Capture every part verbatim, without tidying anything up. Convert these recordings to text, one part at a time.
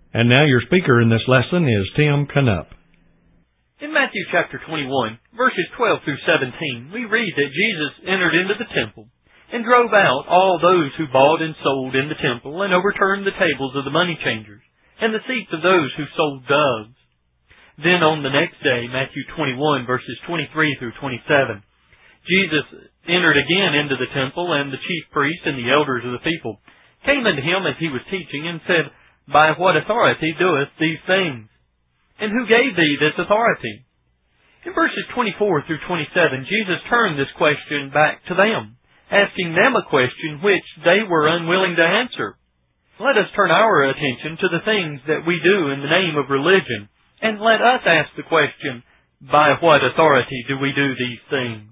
And now your speaker in this lesson is Tim Canup. In Matthew chapter twenty-one, verses twelve through seventeen, we read that Jesus entered into the temple and drove out all those who bought and sold in the temple and overturned the tables of the money changers and the seats of those who sold doves. Then on the next day, Matthew twenty-one, verses twenty-three through twenty-seven, Jesus entered again into the temple, and the chief priests and the elders of the people came unto him as he was teaching, and said, By what authority doest these things? And who gave thee this authority? In verses twenty-four through twenty-seven, Jesus turned this question back to them, asking them a question which they were unwilling to answer. Let us turn our attention to the things that we do in the name of religion, and let us ask the question, by what authority do we do these things?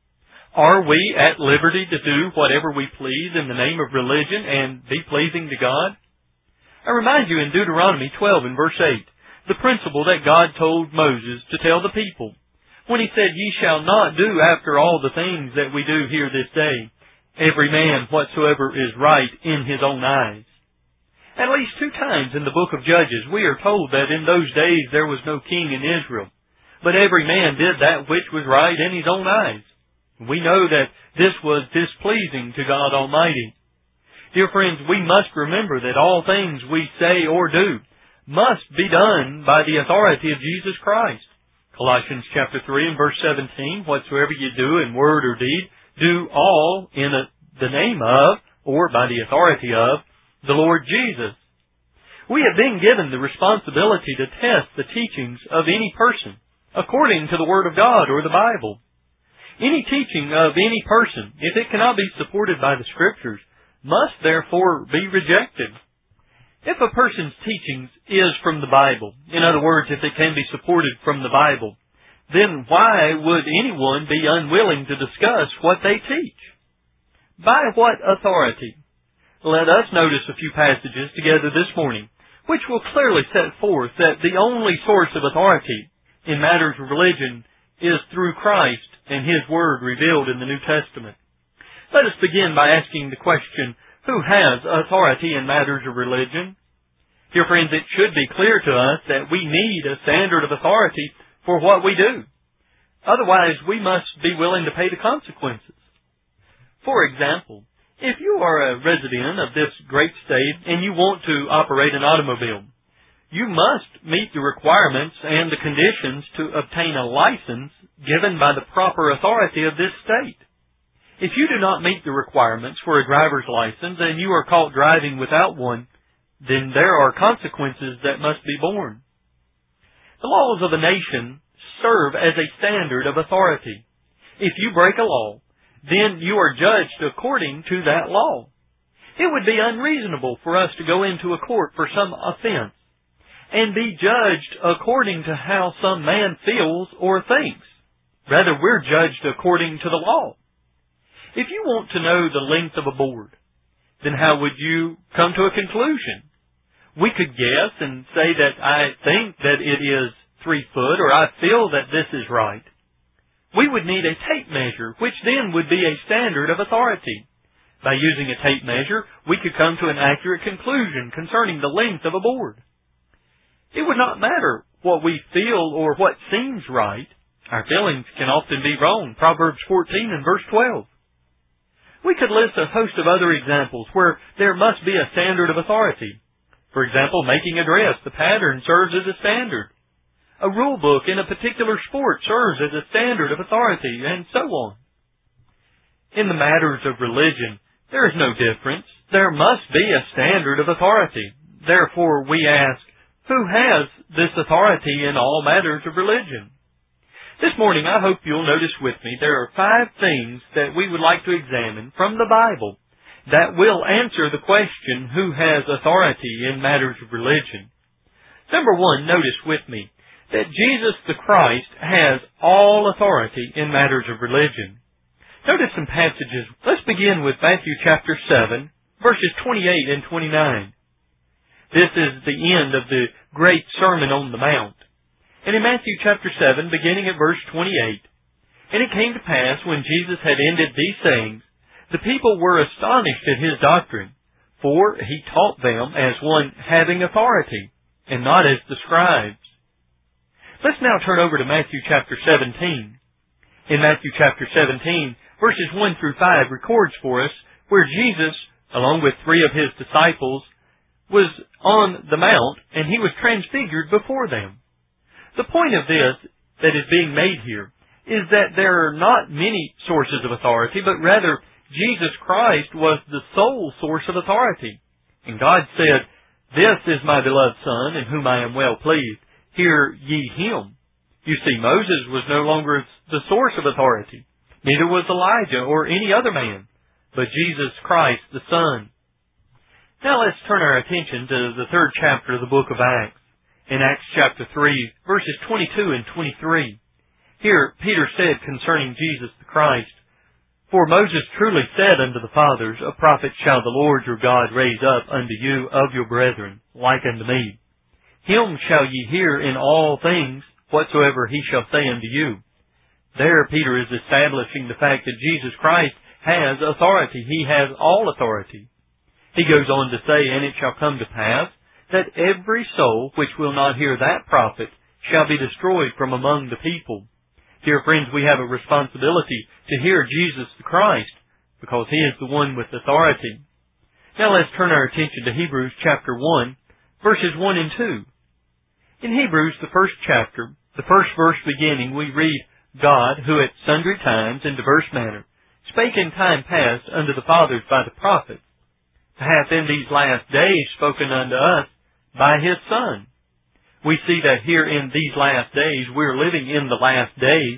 Are we at liberty to do whatever we please in the name of religion and be pleasing to God? I remind you in Deuteronomy twelve and verse eight, the principle that God told Moses to tell the people, when he said, Ye shall not do after all the things that we do here this day, every man whatsoever is right in his own eyes. At least two times in the book of Judges we are told that in those days there was no king in Israel, but every man did that which was right in his own eyes. We know that this was displeasing to God Almighty. Dear friends, we must remember that all things we say or do must be done by the authority of Jesus Christ. Colossians chapter three and verse seventeen, whatsoever you do in word or deed, do all in a, the name of, or by the authority of, the Lord Jesus. We have been given the responsibility to test the teachings of any person according to the Word of God or the Bible. Any teaching of any person, if it cannot be supported by the Scriptures, must therefore be rejected. If a person's teachings is from the Bible, in other words, if it can be supported from the Bible, then why would anyone be unwilling to discuss what they teach? By what authority? Let us notice a few passages together this morning, which will clearly set forth that the only source of authority in matters of religion is through Christ and His Word revealed in the New Testament. Let us begin by asking the question, who has authority in matters of religion? Dear friends, it should be clear to us that we need a standard of authority for what we do. Otherwise, we must be willing to pay the consequences. For example, if you are a resident of this great state and you want to operate an automobile, you must meet the requirements and the conditions to obtain a license given by the proper authority of this state. If you do not meet the requirements for a driver's license and you are caught driving without one, then there are consequences that must be borne. The laws of a nation serve as a standard of authority. If you break a law, then you are judged according to that law. It would be unreasonable for us to go into a court for some offense and be judged according to how some man feels or thinks. Rather, we're judged according to the law. If you want to know the length of a board, then how would you come to a conclusion? We could guess and say that I think that it is three foot, or I feel that this is right. We would need a tape measure, which then would be a standard of authority. By using a tape measure, we could come to an accurate conclusion concerning the length of a board. It would not matter what we feel or what seems right. Our feelings can often be wrong. Proverbs fourteen and verse twelve. We could list a host of other examples where there must be a standard of authority. For example, making a dress, the pattern serves as a standard. A rule book in a particular sport serves as a standard of authority, and so on. In the matters of religion, there is no difference. There must be a standard of authority. Therefore, we ask, who has this authority in all matters of religion? This morning, I hope you'll notice with me there are five things that we would like to examine from the Bible that will answer the question, who has authority in matters of religion? Number one, notice with me that Jesus the Christ has all authority in matters of religion. Notice some passages. Let's begin with Matthew chapter seven, verses twenty-eight and twenty-nine. This is the end of the great Sermon on the Mount. And in Matthew chapter seven, beginning at verse twenty-eight, And it came to pass, when Jesus had ended these sayings, the people were astonished at His doctrine, for He taught them as one having authority, and not as the scribes. Let's now turn over to Matthew chapter seventeen. In Matthew chapter seventeen, verses one through five records for us where Jesus, along with three of his disciples, was on the mount and he was transfigured before them. The point of this that is being made here is that there are not many sources of authority, but rather Jesus Christ was the sole source of authority. And God said, "This is my beloved Son, in whom I am well pleased. Hear ye him." You see, Moses was no longer the source of authority. Neither was Elijah or any other man, but Jesus Christ the Son. Now let's turn our attention to the third chapter of the book of Acts. In Acts chapter three, verses twenty-two and twenty-three. Here Peter said concerning Jesus the Christ, "For Moses truly said unto the fathers, A prophet shall the Lord your God raise up unto you of your brethren, like unto me. Him shall ye hear in all things, whatsoever he shall say unto you." There Peter is establishing the fact that Jesus Christ has authority. He has all authority. He goes on to say, "And it shall come to pass, that every soul which will not hear that prophet shall be destroyed from among the people." Dear friends, we have a responsibility to hear Jesus the Christ, because he is the one with authority. Now let's turn our attention to Hebrews chapter one, verses one and two. In Hebrews, the first chapter, the first verse beginning, we read, "God, who at sundry times in diverse manner spake in time past unto the fathers by the prophets, hath in these last days spoken unto us by his Son." We see that here in these last days, we're living in the last days.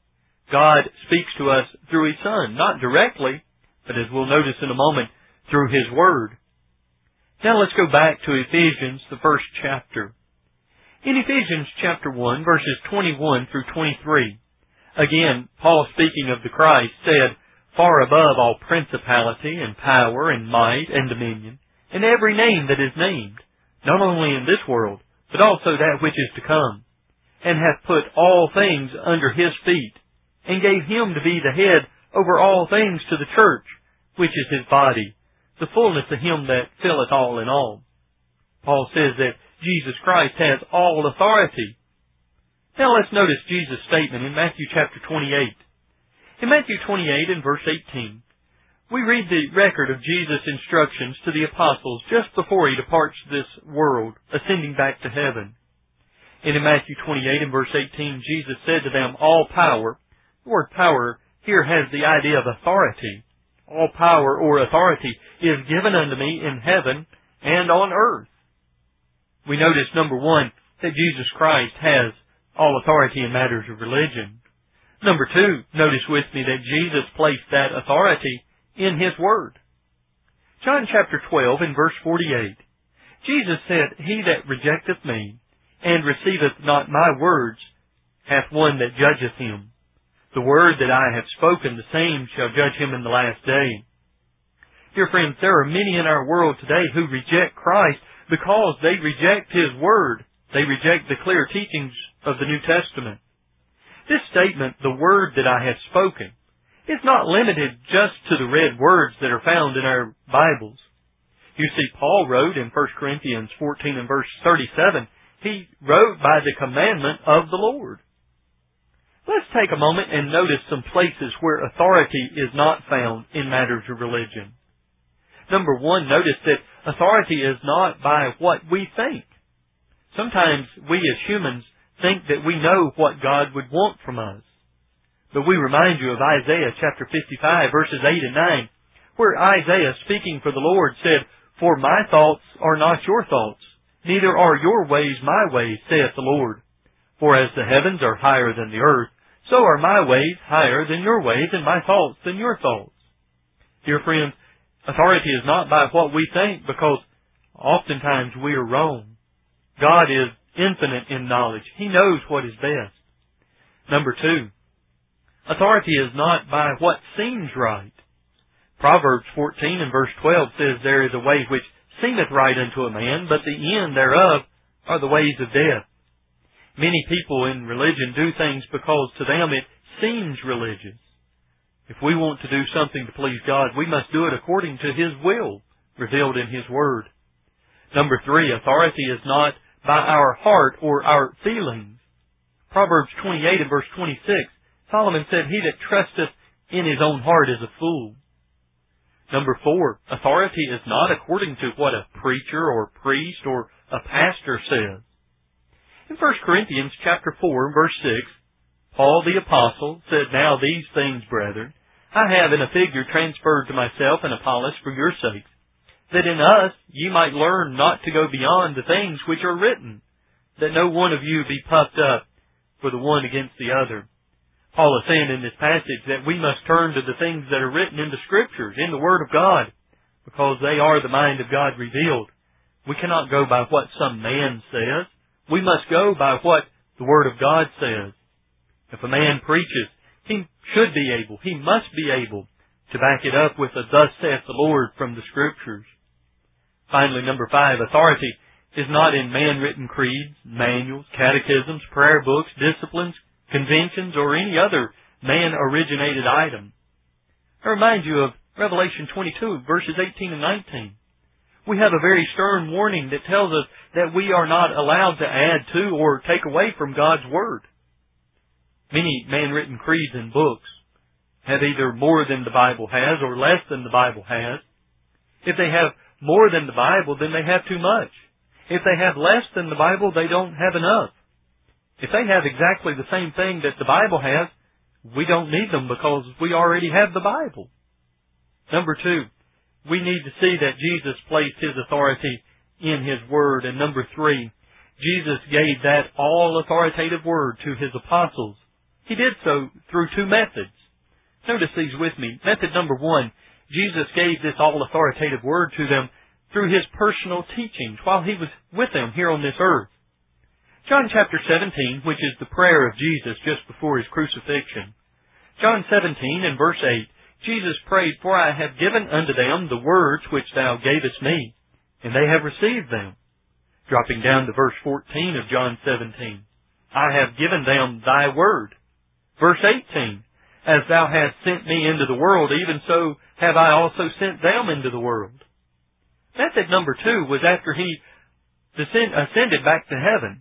God speaks to us through his Son, not directly, but as we'll notice in a moment, through his Word. Now let's go back to Ephesians, the first chapter. In Ephesians chapter one, verses twenty-one through twenty-three, again, Paul, speaking of the Christ, said, "Far above all principality and power and might and dominion, and every name that is named, not only in this world, but also that which is to come, and hath put all things under his feet, and gave him to be the head over all things to the church, which is his body, the fullness of him that filleth all in all." Paul says that Jesus Christ has all authority. Now let's notice Jesus' statement in Matthew chapter twenty-eight. In Matthew twenty-eight and verse eighteen, we read the record of Jesus' instructions to the apostles just before he departs this world, ascending back to heaven. And in Matthew twenty-eight and verse eighteen, Jesus said to them, "All power," the word power here has the idea of authority. "All power," or authority, "is given unto me in heaven and on earth." We notice, number one, that Jesus Christ has all authority in matters of religion. Number two, notice with me that Jesus placed that authority in his Word. John chapter twelve and verse forty-eight. Jesus said, "He that rejecteth me, and receiveth not my words, hath one that judgeth him. The word that I have spoken, the same shall judge him in the last day." Dear friends, there are many in our world today who reject Christ because they reject his Word. They reject the clear teachings of the New Testament. This statement, "the word that I have spoken," is not limited just to the read words that are found in our Bibles. You see, Paul wrote in First Corinthians fourteen and verse thirty-seven, he wrote by the commandment of the Lord. Let's take a moment and notice some places where authority is not found in matters of religion. Number one, notice that authority is not by what we think. Sometimes we as humans think that we know what God would want from us. But we remind you of Isaiah chapter fifty-five, verses eight and nine, where Isaiah, speaking for the Lord, said, "For my thoughts are not your thoughts, neither are your ways my ways, saith the Lord. For as the heavens are higher than the earth, so are my ways higher than your ways, and my thoughts than your thoughts." Dear friends, authority is not by what we think, because oftentimes we are wrong. God is infinite in knowledge. He knows what is best. Number two, authority is not by what seems right. Proverbs fourteen and verse twelve says, "There is a way which seemeth right unto a man, but the end thereof are the ways of death." Many people in religion do things because to them it seems religious. If we want to do something to please God, we must do it according to his will, revealed in his Word. Number three, authority is not by our heart or our feelings. Proverbs twenty-eight and verse twenty-six, Solomon said, "He that trusteth in his own heart is a fool." Number four, authority is not according to what a preacher or priest or a pastor says. In First Corinthians chapter four, verse six, Paul the apostle said, "Now these things, brethren, I have in a figure transferred to myself and Apollos for your sakes, that in us ye might learn not to go beyond the things which are written, that no one of you be puffed up for the one against the other." Paul is saying in this passage that we must turn to the things that are written in the Scriptures, in the Word of God, because they are the mind of God revealed. We cannot go by what some man says. We must go by what the Word of God says. If a man preaches, he should be able, he must be able to back it up with a "Thus saith the Lord" from the Scriptures. Finally, number five, authority is not in man-written creeds, manuals, catechisms, prayer books, disciplines, conventions, or any other man-originated item. I remind you of Revelation twenty-two, verses eighteen and nineteen. We have a very stern warning that tells us that we are not allowed to add to or take away from God's Word. Many man-written creeds and books have either more than the Bible has or less than the Bible has. If they have more than the Bible, then they have too much. If they have less than the Bible, they don't have enough. If they have exactly the same thing that the Bible has, we don't need them because we already have the Bible. Number two, we need to see that Jesus placed His authority in His Word. And number three, Jesus gave that all-authoritative Word to His apostles. He did so through two methods. Notice these with me. Method number one, Jesus gave this all-authoritative Word to them through His personal teachings while He was with them here on this earth. John chapter seventeen, which is the prayer of Jesus just before His crucifixion. John seventeen and verse eight, Jesus prayed, "For I have given unto them the words which Thou gavest me, and they have received them." Dropping down to verse fourteen of John seventeen, "I have given them Thy word." Verse eighteen, "As Thou hast sent me into the world, even so have I also sent them into the world." Method number two was after He ascended back to heaven.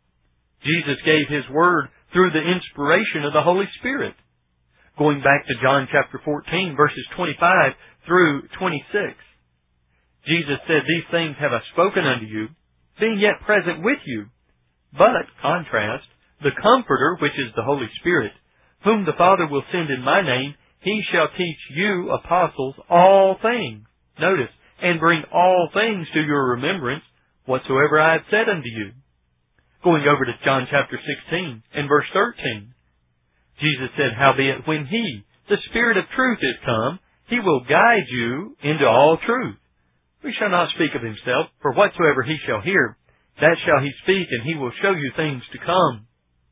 Jesus gave His Word through the inspiration of the Holy Spirit. Going back to John chapter fourteen, verses twenty-five through twenty-six. Jesus said, "These things have I spoken unto you, being yet present with you. But," contrast, "the Comforter, which is the Holy Spirit, whom the Father will send in my name, He shall teach you, apostles, all things." Notice, "and bring all things to your remembrance, whatsoever I have said unto you." Going over to John chapter sixteen and verse thirteen. Jesus said, "Howbeit, when He, the Spirit of truth, is come, He will guide you into all truth. He shall not speak of Himself, for whatsoever He shall hear, that shall He speak, and He will show you things to come."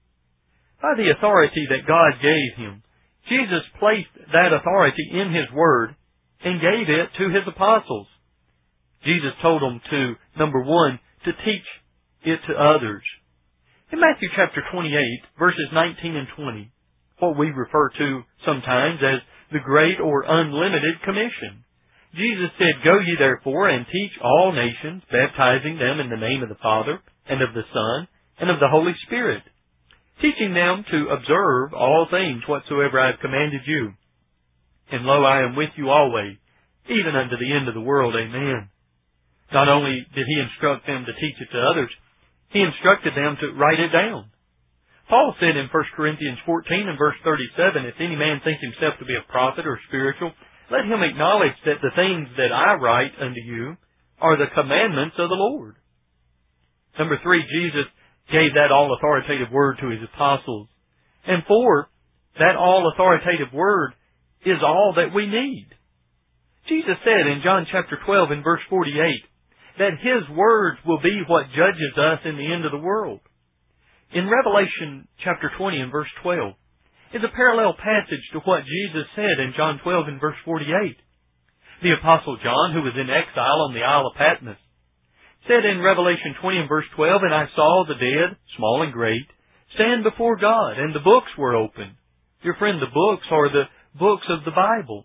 By the authority that God gave Him, Jesus placed that authority in His Word and gave it to His apostles. Jesus told them to, number one, to teach it to others. In Matthew chapter twenty-eight, verses nineteen and twenty, what we refer to sometimes as the Great or Unlimited Commission, Jesus said, "Go ye therefore and teach all nations, baptizing them in the name of the Father, and of the Son, and of the Holy Spirit, teaching them to observe all things whatsoever I have commanded you. And lo, I am with you always, even unto the end of the world." Amen. Not only did He instruct them to teach it to others, He instructed them to write it down. Paul said in First Corinthians fourteen and verse thirty-seven, "If any man think himself to be a prophet or spiritual, let him acknowledge that the things that I write unto you are the commandments of the Lord." Number three, Jesus gave that all-authoritative Word to His apostles. And four, that all-authoritative Word is all that we need. Jesus said in John chapter twelve and verse forty-eight, that His words will be what judges us in the end of the world. In Revelation chapter twenty and verse twelve is a parallel passage to what Jesus said in John twelve and verse forty-eight. The Apostle John, who was in exile on the Isle of Patmos, said in Revelation twenty and verse twelve, "And I saw the dead, small and great, stand before God, and the books were opened." Your friend, the books are the books of the Bible.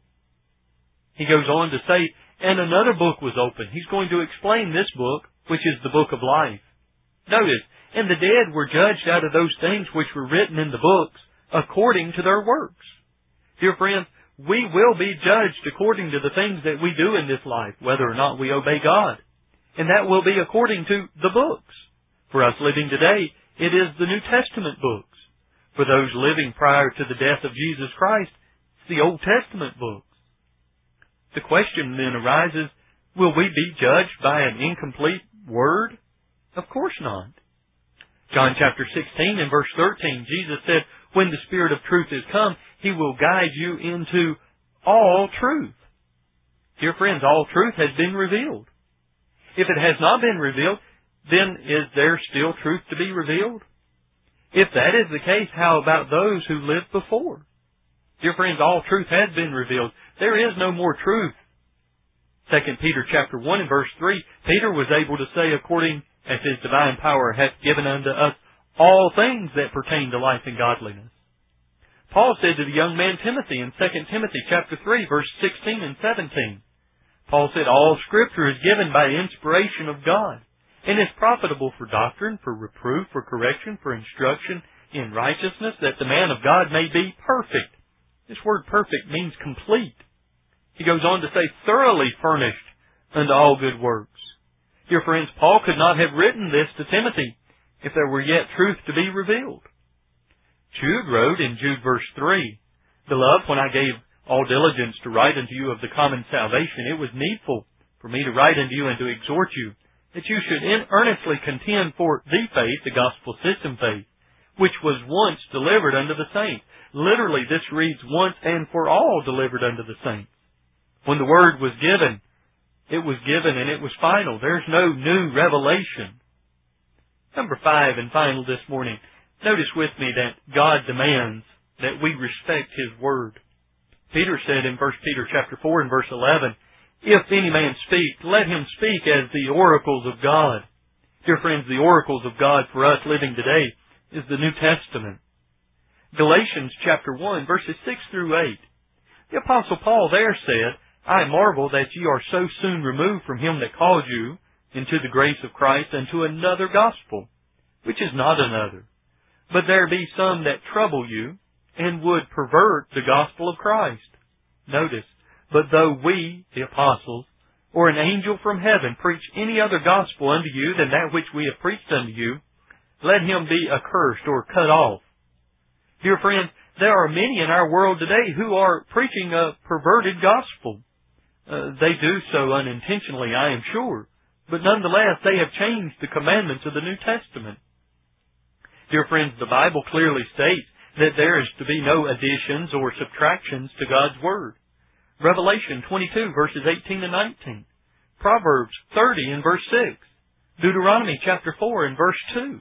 He goes on to say, "And another book was opened." He's going to explain this book, which is the book of life. Notice, and the dead were judged out of those things which were written in the books, according to their works. Dear friends, we will be judged according to the things that we do in this life, whether or not we obey God. And that will be according to the books. For us living today, it is the New Testament books. For those living prior to the death of Jesus Christ, it's the Old Testament books. The question then arises, will we be judged by an incomplete word? Of course not. John chapter sixteen and verse thirteen, Jesus said, when the Spirit of truth is come, He will guide you into all truth. Dear friends, all truth has been revealed. If it has not been revealed, then is there still truth to be revealed? If that is the case, how about those who lived before? Dear friends, all truth has been revealed. There is no more truth. Second Peter chapter one and verse three, Peter was able to say, according as His divine power hath given unto us all things that pertain to life and godliness. Paul said to the young man Timothy in Second Timothy chapter three, verse sixteen and seventeen, Paul said, all Scripture is given by inspiration of God, and is profitable for doctrine, for reproof, for correction, for instruction in righteousness, that the man of God may be perfect. This word perfect means complete. He goes on to say, thoroughly furnished unto all good works. Dear friends, Paul could not have written this to Timothy if there were yet truth to be revealed. Jude wrote in Jude verse three, Beloved, when I gave all diligence to write unto you of the common salvation, it was needful for me to write unto you and to exhort you, that you should earnestly contend for the faith, the gospel system faith, which was once delivered unto the saints. Literally, this reads, once and for all delivered unto the saints. When the word was given, it was given and it was final. There's no new revelation. Number five and final this morning. Notice with me that God demands that we respect His word. Peter said in First Peter chapter four and verse eleven, If any man speak, let him speak as the oracles of God. Dear friends, the oracles of God for us living today is the New Testament. Galatians chapter one, verses six through eight. The Apostle Paul there said, I marvel that ye are so soon removed from Him that called you into the grace of Christ unto another gospel, which is not another. But there be some that trouble you, and would pervert the gospel of Christ. Notice, but though we, the apostles, or an angel from heaven, preach any other gospel unto you than that which we have preached unto you, let him be accursed or cut off. Dear friends, there are many in our world today who are preaching a perverted gospel. Uh, they do so unintentionally, I am sure, but nonetheless they have changed the commandments of the New Testament. Dear friends, the Bible clearly states that there is to be no additions or subtractions to God's Word. Revelation twenty-two, verses eighteen and nineteen. Proverbs thirty and verse six. Deuteronomy chapter four and verse two.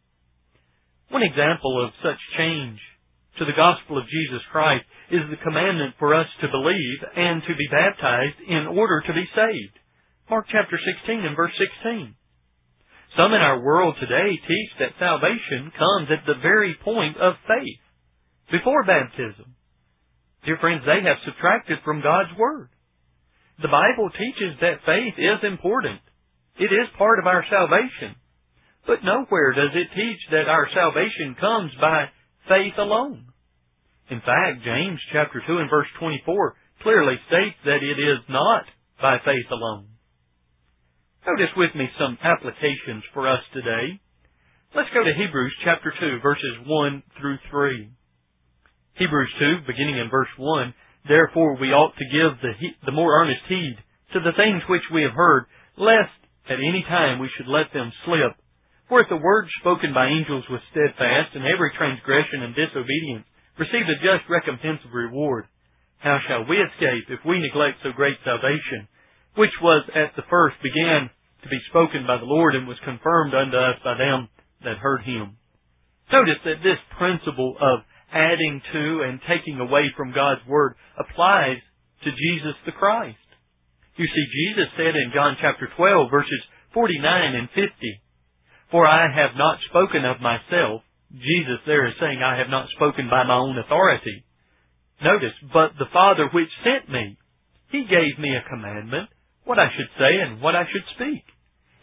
One example of such change to the gospel of Jesus Christ is the commandment for us to believe and to be baptized in order to be saved. Mark chapter sixteen and verse sixteen. Some in our world today teach that salvation comes at the very point of faith, before baptism. Dear friends, they have subtracted from God's Word. The Bible teaches that faith is important. It is part of our salvation. But nowhere does it teach that our salvation comes by faith alone. In fact, James chapter two and verse twenty-four clearly states that it is not by faith alone. Notice with me some applications for us today. Let's go to Hebrews chapter two, verses one through three. Hebrews two, beginning in verse one, Therefore we ought to give the, he- the more earnest heed to the things which we have heard, lest at any time we should let them slip. For if the word spoken by angels was steadfast, and every transgression and disobedience received a just recompense of reward, how shall we escape if we neglect so great salvation, which was at the first began to be spoken by the Lord, and was confirmed unto us by them that heard Him? Notice that this principle of adding to and taking away from God's Word applies to Jesus the Christ. You see, Jesus said in John chapter twelve, verses forty-nine and fifty, For I have not spoken of myself. Jesus there is saying, I have not spoken by my own authority. Notice, but the Father which sent me, He gave me a commandment, what I should say and what I should speak.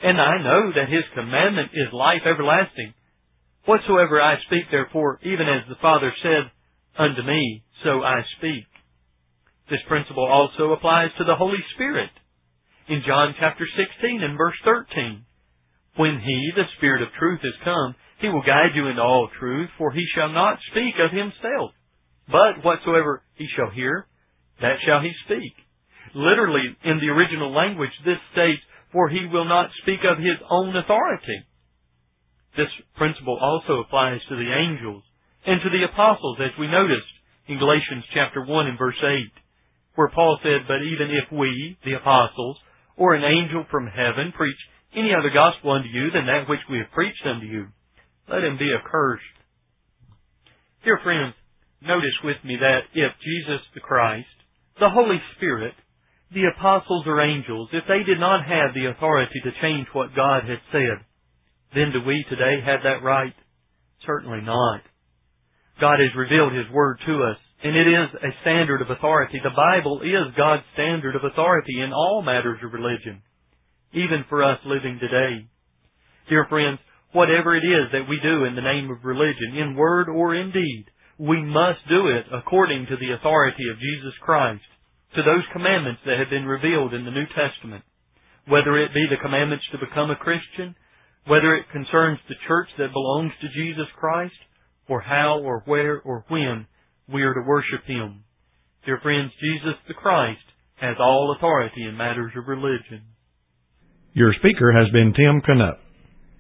And I know that His commandment is life everlasting. Whatsoever I speak, therefore, even as the Father said unto me, so I speak. This principle also applies to the Holy Spirit. In John chapter sixteen and verse thirteen, when He, the Spirit of truth, is come, He will guide you into all truth, for He shall not speak of Himself. But whatsoever He shall hear, that shall He speak. Literally, in the original language, this states, for He will not speak of His own authority. This principle also applies to the angels and to the apostles, as we noticed in Galatians chapter one and verse eight, where Paul said, but even if we, the apostles, or an angel from heaven, preach any other gospel unto you than that which we have preached unto you, let him be accursed. Dear friends, notice with me that if Jesus the Christ, the Holy Spirit, the apostles or angels, if they did not have the authority to change what God had said, then do we today have that right? Certainly not. God has revealed His Word to us, and it is a standard of authority. The Bible is God's standard of authority in all matters of religion, even for us living today. Dear friends, whatever it is that we do in the name of religion, in word or in deed, we must do it according to the authority of Jesus Christ, to those commandments that have been revealed in the New Testament, whether it be the commandments to become a Christian, whether it concerns the church that belongs to Jesus Christ, or how or where or when we are to worship Him. Dear friends, Jesus the Christ has all authority in matters of religion. Your speaker has been Tim Canup.